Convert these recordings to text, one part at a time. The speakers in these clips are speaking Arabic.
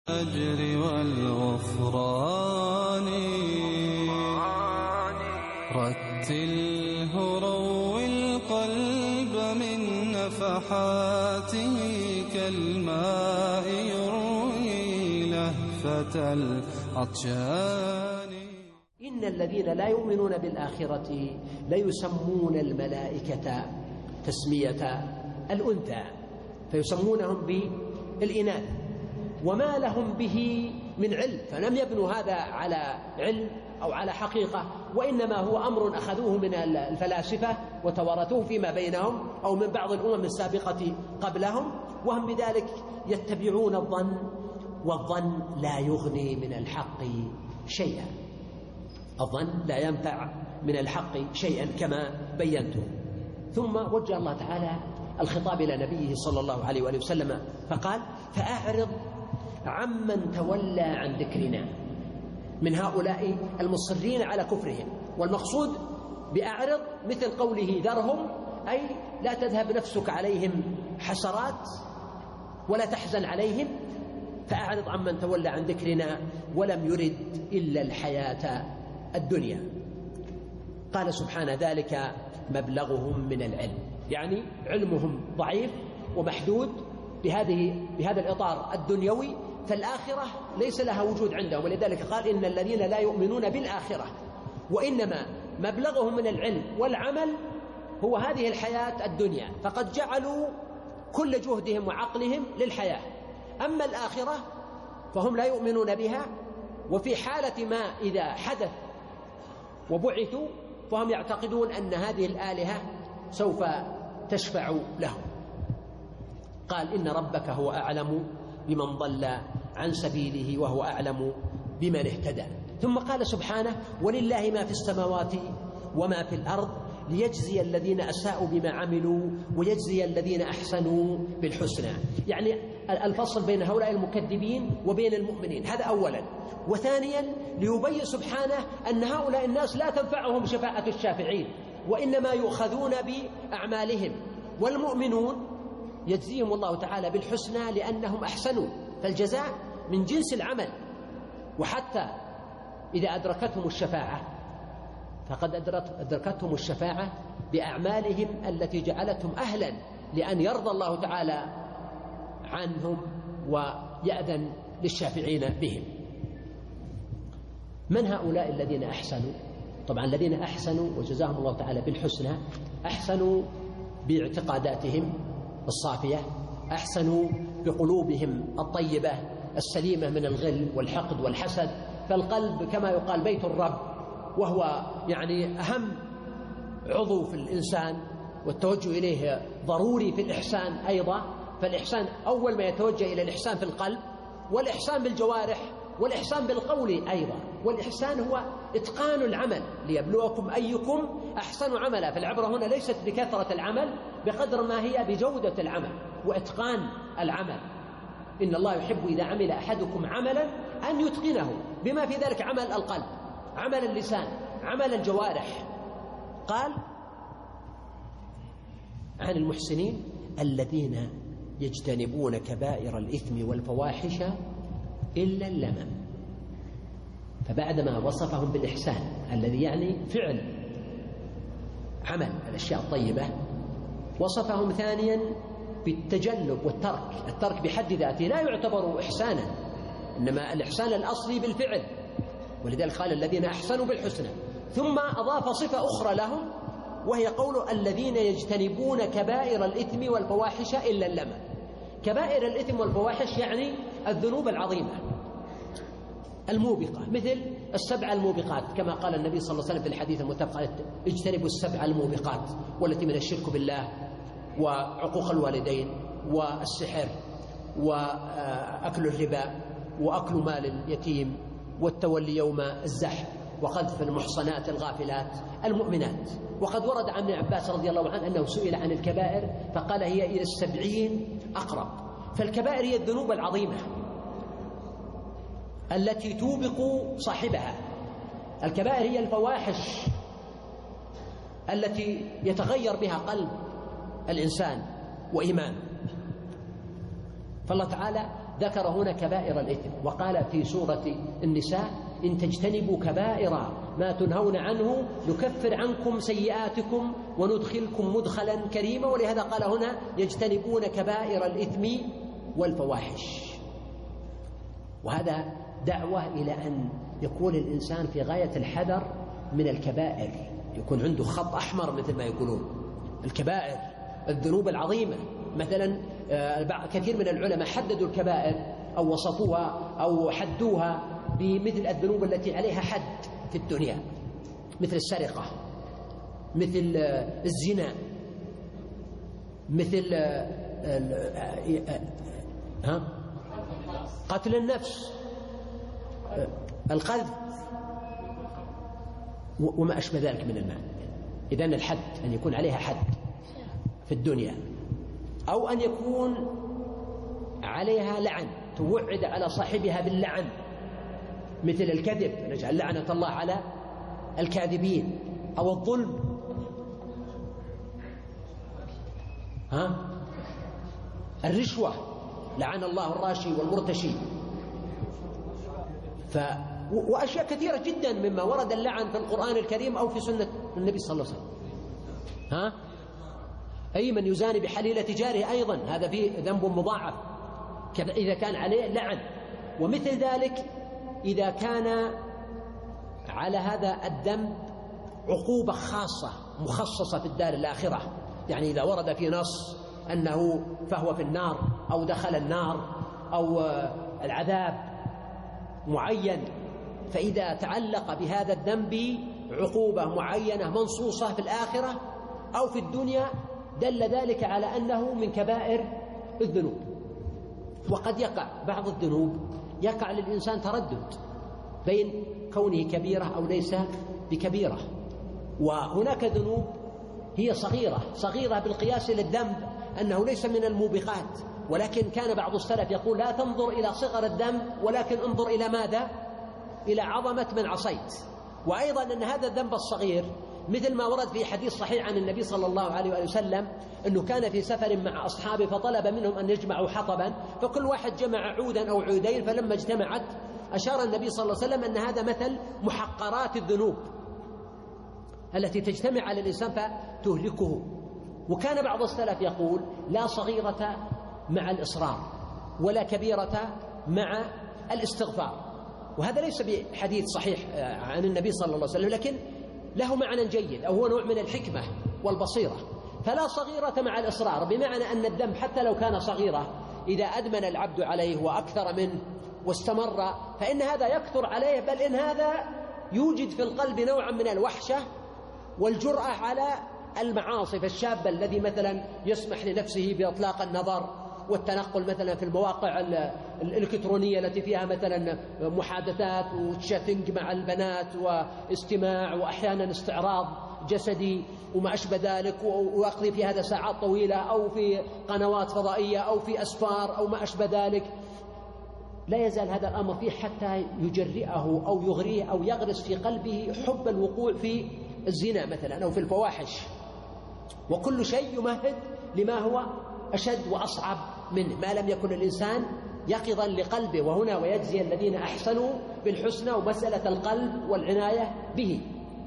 الأجر والغفران رتله روي القلب من نفحاته كالماء يروي لهفة العطشان. إن الذين لا يؤمنون بالآخرة ليسمون الملائكة تسمية الأنثى فيسمونهم بالإناث وما لهم به من علم، فلم يبنوا هذا على علم أو على حقيقة، وإنما هو أمر أخذوه من الفلاسفة وتوارثوه فيما بينهم أو من بعض الأمم السابقة قبلهم، وهم بذلك يتبعون الظن، والظن لا يغني من الحق شيئا. الظن لا ينفع من الحق شيئا كما بينته. ثم وجه الله تعالى الخطاب إلى نبيه صلى الله عليه وآله وسلم فقال: فأعرض عمن تولى عن ذكرنا من هؤلاء المصرين على كفرهم. والمقصود بأعرض مثل قوله ذرهم، أي لا تذهب نفسك عليهم حسرات ولا تحزن عليهم. فأعرض عمن تولى عن ذكرنا ولم يرد إلا الحياة الدنيا. قال سبحانه: ذلك مبلغهم من العلم، يعني علمهم ضعيف ومحدود بهذا الإطار الدنيوي، فالآخرة ليس لها وجود عندهم. ولذلك قال: إن الذين لا يؤمنون بالآخرة، وإنما مبلغهم من العلم والعمل هو هذه الحياة الدنيا، فقد جعلوا كل جهدهم وعقلهم للحياة. أما الآخرة فهم لا يؤمنون بها، وفي حالة ما إذا حدث وبعثوا فهم يعتقدون أن هذه الآلهة سوف تشفع لهم. قال: إن ربك هو أعلم بمن ضل عن سبيله وهو أعلم بمن اهتدى. ثم قال سبحانه: ولله ما في السماوات وما في الأرض ليجزي الذين أساءوا بما عملوا ويجزي الذين أحسنوا بالحسنى. يعني الفصل بين هؤلاء المكذبين وبين المؤمنين، هذا أولا. وثانيا ليبين سبحانه أن هؤلاء الناس لا تنفعهم شفاعة الشافعين، وإنما يؤخذون بأعمالهم، والمؤمنون يجزيهم الله تعالى بالحسنى لأنهم أحسنوا، فالجزاء من جنس العمل. وحتى إذا أدركتهم الشفاعة فقد أدركتهم الشفاعة بأعمالهم التي جعلتهم أهلا لأن يرضى الله تعالى عنهم ويأذن للشافعين بهم. من هؤلاء الذين أحسنوا؟ طبعا الذين أحسنوا وجزاهم الله تعالى بالحسنى أحسنوا باعتقاداتهم الصافية، أحسنوا بقلوبهم الطيبة السليمة من الغل والحقد والحسد. فالقلب كما يقال بيت الرب، وهو يعني أهم عضو في الإنسان، والتوجه إليه ضروري في الإحسان أيضا. فالإحسان أول ما يتوجه إلى الإحسان في القلب، والإحسان بالجوارح، والإحسان بالقول أيضا. والإحسان هو إتقان العمل ليبلوكم أيكم أحسن عملا. فالعبرة هنا ليست بكثرة العمل بقدر ما هي بجودة العمل وإتقان العمل. إن الله يحب إذا عمل أحدكم عملا أن يتقنه، بما في ذلك عمل القلب، عمل اللسان، عمل الجوارح. قال عن المحسنين: الذين يجتنبون كبائر الإثم والفواحش إلا اللمم. فبعدما وصفهم بالإحسان الذي يعني فعل عمل الأشياء الطيبة، وصفهم ثانيا بالتجنب والترك. الترك بحد ذاته لا يعتبر إحسانا، إنما الإحسان الأصلي بالفعل. ولذلك قال: الذين أحسنوا بالحسنى. ثم أضاف صفة أخرى لهم، وهي قول: الذين يجتنبون كبائر الإثم والفواحش إلا اللمم. كبائر الإثم والفواحش يعني الذنوب العظيمة الموبقة، مثل السبع الموبقات، كما قال النبي صلى الله عليه وسلم في الحديث المتفق: اجتنبوا السبع الموبقات، والتي من الشرك بالله وعقوق الوالدين والسحر وأكل الربا وأكل مال اليتيم والتولي يوم الزحف وقذف المحصنات الغافلات المؤمنات. وقد ورد عن ابن عباس رضي الله عنه أنه سئل عن الكبائر فقال: هي إلى 70 أقرب. فالكبائر هي الذنوب العظيمة التي توبق صاحبها. الكبائر هي الفواحش التي يتغير بها قلب الإنسان وإيمانه. فالله تعالى ذكر هنا كبائر الإثم، وقال في سورة النساء: إن تجتنبوا كبائر ما تنهون عنه نكفر عنكم سيئاتكم وندخلكم مدخلا كريما. ولهذا قال هنا: يجتنبون كبائر الإثم والفواحش. وهذا دعوة إلى أن يكون الإنسان في غاية الحذر من الكبائر، يكون عنده خط أحمر مثل ما يقولون. الكبائر الذنوب العظيمة مثلا، كثير من العلماء حددوا الكبائر أو وصفوها أو حدوها بمثل الذنوب التي عليها حد في الدنيا، مثل السرقة، مثل الزنا، مثل قتل النفس، القذف، وما أشبه ذلك من المال. إذن الحد أن يكون عليها حد في الدنيا، أو أن يكون عليها لعن، توعد على صاحبها باللعن، مثل الكذب، نجعل لعنة الله على الكاذبين، أو الظلم، الرشوة، لعن الله الراشي والمرتشي. وأشياء كثيرة جدا مما ورد اللعن في القرآن الكريم أو في سنة النبي صلى الله عليه وسلم. أي من يزاني بحليلة جاره أيضا هذا فيه ذنب مضاعف إذا كان عليه لعن. ومثل ذلك إذا كان على هذا الذنب عقوبة خاصة مخصصة في الدار الآخرة، يعني إذا ورد في نص أنه فهو في النار أو دخل النار أو العذاب معين، فإذا تعلق بهذا الذنب عقوبة معينة منصوصة في الآخرة أو في الدنيا دل ذلك على أنه من كبائر الذنوب. وقد يقع بعض الذنوب يقع للإنسان تردد بين كونه كبيرة أو ليس بكبيرة، وهناك ذنوب هي صغيرة بالقياس للذنب أنه ليس من الموبقات، ولكن كان بعض السلف يقول: لا تنظر إلى صغر الذنب ولكن انظر إلى ماذا؟ إلى عظمة من عصيت. وأيضا أن هذا الذنب الصغير مثل ما ورد في حديث صحيح عن النبي صلى الله عليه وآله وسلم أنه كان في سفر مع أصحابه فطلب منهم أن يجمعوا حطبا، فكل واحد جمع عودا أو عودين، فلما اجتمعت أشار النبي صلى الله عليه وسلم أن هذا مثل محقرات الذنوب التي تجتمع على الإنسان فتهلكه. وكان بعض السلف يقول: لا صغيرة مع الإصرار ولا كبيرة مع الاستغفار. وهذا ليس بحديث صحيح عن النبي صلى الله عليه وسلم، لكن له معنى جيد أو هو نوع من الحكمة والبصيرة. فلا صغيرة مع الإصرار، بمعنى أن الذنب حتى لو كان صغيرة إذا أدمن العبد عليه وأكثر منه واستمر فإن هذا يكثر عليه، بل إن هذا يوجد في القلب نوعا من الوحشة والجرأة على المعاصي. فالشاب الذي مثلا يسمح لنفسه بإطلاق النظر والتنقل مثلا في المواقع الإلكترونية التي فيها مثلا محادثات وشاتنج مع البنات واستماع وأحيانا استعراض جسدي وما أشبه ذلك، ويقضي في هذا ساعات طويلة أو في قنوات فضائية أو في أسفار أو ما أشبه ذلك، لا يزال هذا الأمر فيه حتى يجرئه أو يغريه أو يغرس في قلبه حب الوقوع في الزنا مثلا أو في الفواحش. وكل شيء يمهد لما هو أشد وأصعب منه ما لم يكن الإنسان يقظا لقلبه. وهنا ويجزي الذين أحسنوا بالحسنى، ومسألة القلب والعناية به.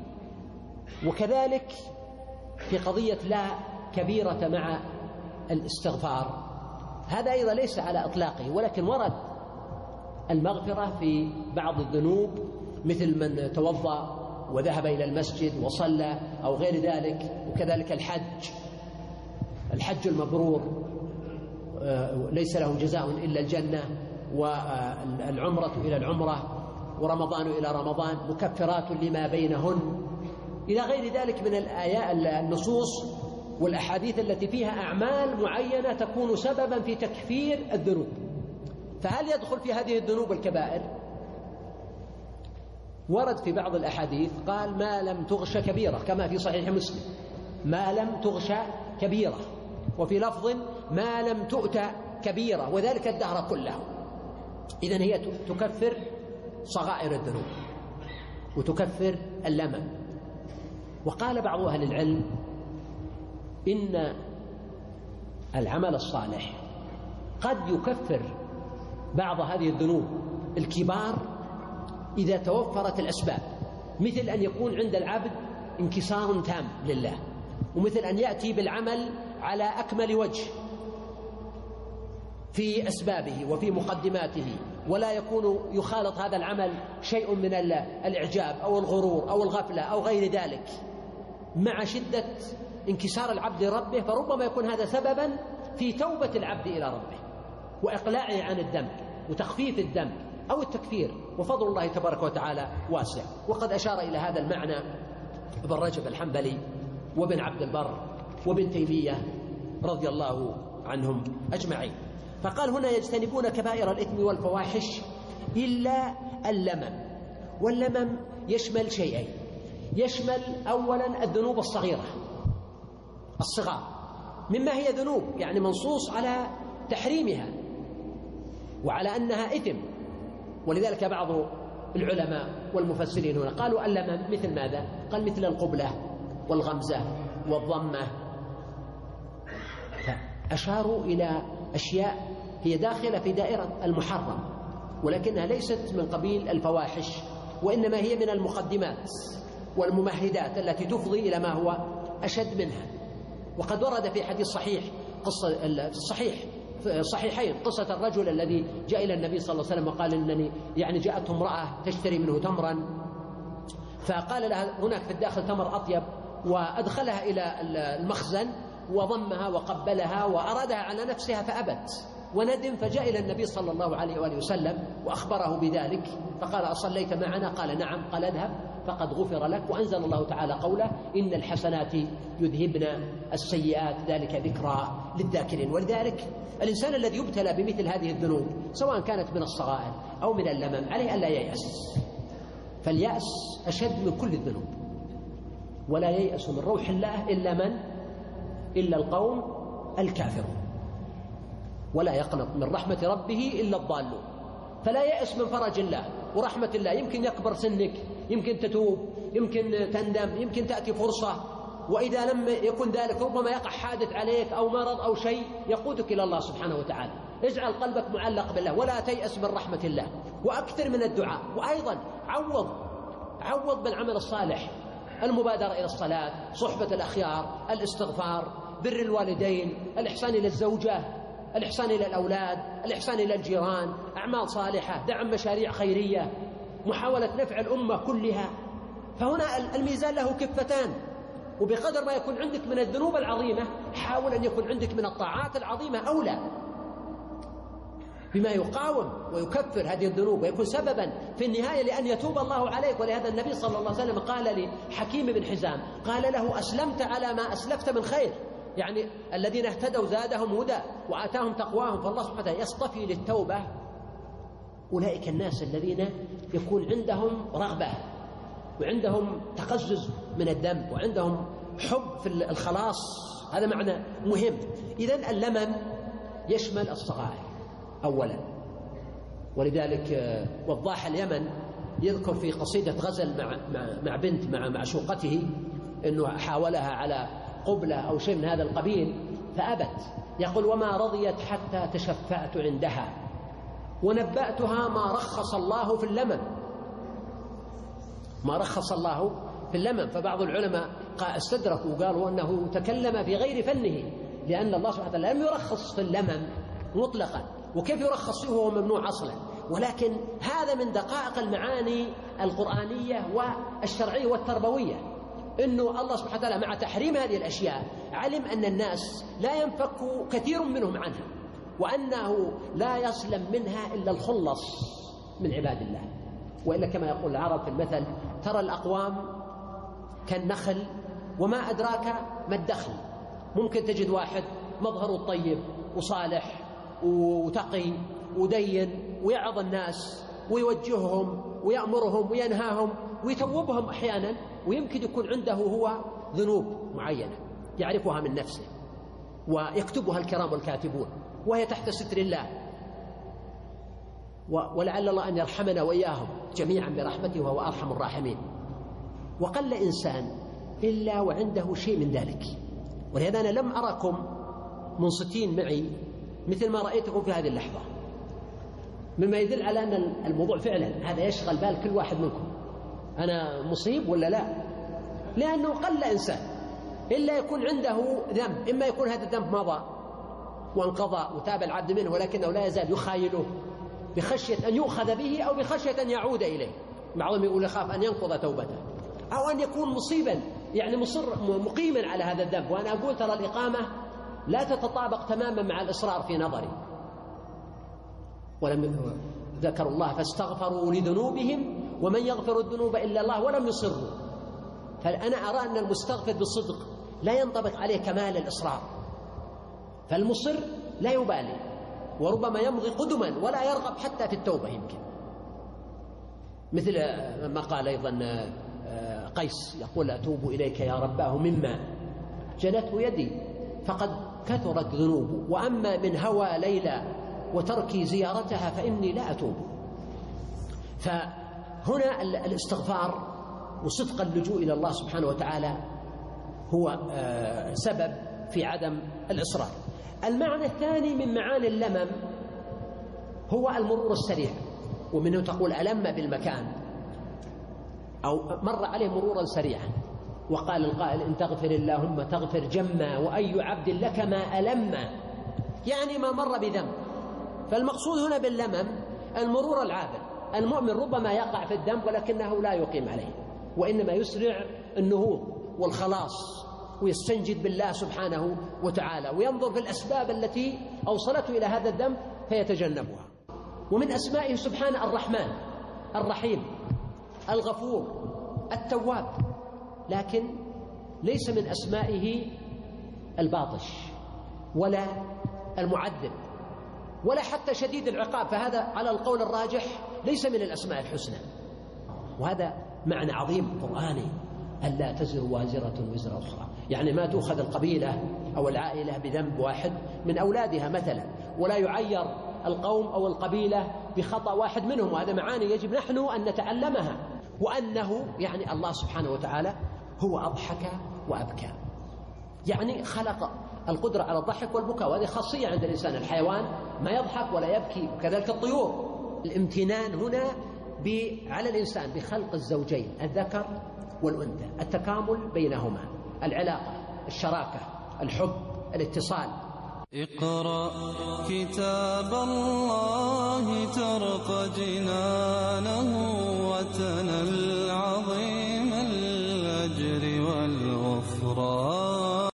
وكذلك في قضية لا كبيرة مع الاستغفار، هذا أيضا ليس على إطلاقه، ولكن ورد المغفرة في بعض الذنوب، مثل من توضأ وذهب إلى المسجد وصلى أو غير ذلك. وكذلك الحج المبرور ليس له جزاء إلا الجنة، والعمرة إلى العمرة، ورمضان إلى رمضان مكفرات لما بينهن، إلى غير ذلك من الآيات النصوص والأحاديث التي فيها أعمال معينة تكون سببا في تكفير الذنوب. فهل يدخل في هذه الذنوب الكبائر؟ ورد في بعض الأحاديث قال: ما لم تغش كبيرة، كما في صحيح مسلم: ما لم تغش كبيرة. وفي لفظ: ما لم تؤتى كبيرة، وذلك الدهر كله. إذن هي تكفر صغائر الذنوب وتكفر اللمم. وقال بعض أهل العلم إن العمل الصالح قد يكفر بعض هذه الذنوب الكبار إذا توفرت الأسباب، مثل أن يكون عند العبد انكسار تام لله، ومثل أن يأتي بالعمل على أكمل وجه في أسبابه وفي مقدماته، ولا يكون يخالط هذا العمل شيء من الإعجاب أو الغرور أو الغفلة أو غير ذلك، مع شدة انكسار العبد لربه، فربما يكون هذا سببا في توبة العبد إلى ربه وإقلاعه عن الذنب وتخفيف الذنب أو التكفير، وفضل الله تبارك وتعالى واسع. وقد أشار إلى هذا المعنى ابن رجب الحنبلي وابن عبد البر وابن تيمية رضي الله عنهم أجمعين. فقال هنا يجتنبون كبائر الإثم والفواحش إلا اللمم. واللمم يشمل شيئين، يشمل أولا الذنوب الصغيرة الصغار، مما هي ذنوب يعني منصوص على تحريمها وعلى أنها إثم، ولذلك بعض العلماء والمفسرين هنا قالوا اللمم مثل ماذا؟ قال مثل القبلة والغمزة والضمة، فأشاروا إلى أشياء هي داخلة في دائرة المحرم، ولكنها ليست من قبيل الفواحش، وإنما هي من المقدمات والممهدات التي تفضي إلى ما هو أشد منها. وقد ورد في حديث صحيح صحيحين قصة الرجل الذي جاء إلى النبي صلى الله عليه وسلم وقال إنني يعني جاءته امرأة تشتري منه تمرا، فقال لها هناك في الداخل تمر أطيب، وأدخلها إلى المخزن وضمها وقبلها وأرادها على نفسها فأبت وندم، فجاء إلى النبي صلى الله عليه وآله وسلم وأخبره بذلك، فقال أصليت معنا؟ قال نعم. قال اذهب فقد غفر لك. وأنزل الله تعالى قوله إن الحسنات يذهبن السيئات ذلك ذكرى للذاكرين. ولذلك الإنسان الذي يبتلى بمثل هذه الذنوب سواء كانت من الصغائر أو من اللمم عليه ألا ييأس، فاليأس أشد من كل الذنوب، ولا ييأس من روح الله إلا القوم الكافرون، ولا يقنط من رحمة ربه إلا الضالون. فلا يأس من فرج الله ورحمة الله. يمكن يكبر سنك، يمكن تتوب، يمكن تندم، يمكن تأتي فرصة، وإذا لم يكن ذلك ربما يقع حادث عليك أو مرض أو شيء يقودك إلى الله سبحانه وتعالى. اجعل قلبك معلق بالله ولا تيأس من رحمة الله، وأكثر من الدعاء، وأيضا عوض بالعمل الصالح، المبادرة إلى الصلاة، صحبة الأخيار، الاستغفار، بر الوالدين، الإحسان إلى الزوجة، الإحسان إلى الأولاد، الإحسان إلى الجيران، أعمال صالحة، دعم مشاريع خيرية، محاولة نفع الأمة كلها. فهنا الميزان له كفتان، وبقدر ما يكون عندك من الذنوب العظيمة حاول أن يكون عندك من الطاعات العظيمة أولى، بما يقاوم ويكفر هذه الذنوب ويكون سببا في النهاية لأن يتوب الله عليك. ولهذا النبي صلى الله عليه وسلم قال لحكيم بن حزام قال له أسلمت على ما أسلفت من خير، يعني الذين اهتدوا زادهم هدى وآتاهم تقواهم. فالله سبحانه وتعالى يصطفي للتوبة أولئك الناس الذين يكون عندهم رغبة وعندهم تقزز من الذنب وعندهم حب في الخلاص. هذا معنى مهم. إذن اللمم يشمل الصغائر أولا، ولذلك وضاح اليمن يذكر في قصيدة غزل مع بنت مع معشوقته أنه حاولها على قبلة أو شيء من هذا القبيل فأبت، يقول وما رضيت حتى تشفعت عندها ونبأتها ما رخص الله في اللمم، ما رخص الله في اللمم. فبعض العلماء استدركوا وقالوا أنه تكلم في غير فنه، لأن الله سبحانه وتعالى لم يرخص في اللمم مطلقا، وكيف يرخص فيه وهو ممنوع أصلا. ولكن هذا من دقائق المعاني القرآنية والشرعية والتربوية، إنه الله سبحانه وتعالى مع تحريم هذه الأشياء علم أن الناس لا ينفك كثير منهم عنها، وأنه لا يسلم منها إلا الخلص من عباد الله. وإلا كما يقول العرب في المثل ترى الأقوام كالنخل وما أدراك ما الدخل. ممكن تجد واحد مظهره الطيب وصالح وتقي ودين ويعظ الناس ويوجههم ويأمرهم وينهاهم ويتوبهم أحيانا، ويمكن يكون عنده هو ذنوب معينة يعرفها من نفسه ويكتبها الكرام والكاتبون وهي تحت ستر الله، ولعل الله أن يرحمنا وإياهم جميعا برحمته وهو أرحم الراحمين. وقل إنسان إلا وعنده شيء من ذلك. ولهذا أنا لم أركم منصتين معي مثل ما رأيتكم في هذه اللحظة. مما يدل على أن الموضوع فعلا هذا يشغل بال كل واحد منكم، أنا مصيب ولا لا؟ لأنه قل إنسان إلا يكون عنده ذنب، إما يكون هذا الذنب مضى وانقضى وتاب العبد منه ولكنه لا يزال يخايله بخشية أن يؤخذ به أو بخشية أن يعود إليه، بعضهم يقول يخاف أن ينقض توبته، أو أن يكون مصيبا يعني مصر مقيما على هذا الذنب. وأنا أقول ترى الإقامة لا تتطابق تماما مع الإصرار في نظري. ولم ذكروا الله فاستغفروا لذنوبهم ومن يغفر الذنوب إلا الله ولم يصروا. فأنا أرى أن المستغفر بالصدق لا ينطبق عليه كمال الإصرار، فالمصر لا يبالي وربما يمضي قدما ولا يرغب حتى في التوبة يمكن، مثل ما قال أيضا قيس يقول أتوب إليك يا رباه مما جنته يدي فقد كثرت ذنوبه، وأما من هوى ليلى وتركي زيارتها فإني لا أتوب. فهنا الاستغفار وصدق اللجوء إلى الله سبحانه وتعالى هو سبب في عدم الإصرار. المعنى الثاني من معاني اللمم هو المرور السريع، ومنه تقول ألم بالمكان أو مر عليه مرورا سريعا. وقال القائل إن تغفر اللهم تغفر جما وأي عبد لك ما ألم، يعني ما مر بذنب. فالمقصود هنا باللمم المرور العابر. المؤمن ربما يقع في الذنب ولكنه لا يقيم عليه، وإنما يسرع النهوض والخلاص ويستنجد بالله سبحانه وتعالى وينظر في الأسباب التي أوصلته إلى هذا الذنب فيتجنبها. ومن أسمائه سبحانه الرحمن الرحيم الغفور التواب، لكن ليس من أسمائه الباطش ولا المعذب ولا حتى شديد العقاب، فهذا على القول الراجح ليس من الأسماء الحسنى. وهذا معنى عظيم قرآني، ألا تزر وازرة وزر أخرى، يعني ما تؤخذ القبيلة أو العائلة بذنب واحد من أولادها مثلا، ولا يعير القوم أو القبيلة بخطأ واحد منهم. وهذا معاني يجب نحن أن نتعلمها، وأنه يعني الله سبحانه وتعالى هو أضحك وأبكى، يعني خلق القدرة على الضحك والبكاء، وهذه خاصية عند الإنسان. الحيوان ما يضحك ولا يبكي، وكذلك الطيور. الامتنان هنا على الإنسان بخلق الزوجين الذكر والأنثى، التكامل بينهما، العلاقة، الشراكة، الحب، الاتصال. اقرأ كتاب الله ترق جنانه وتنل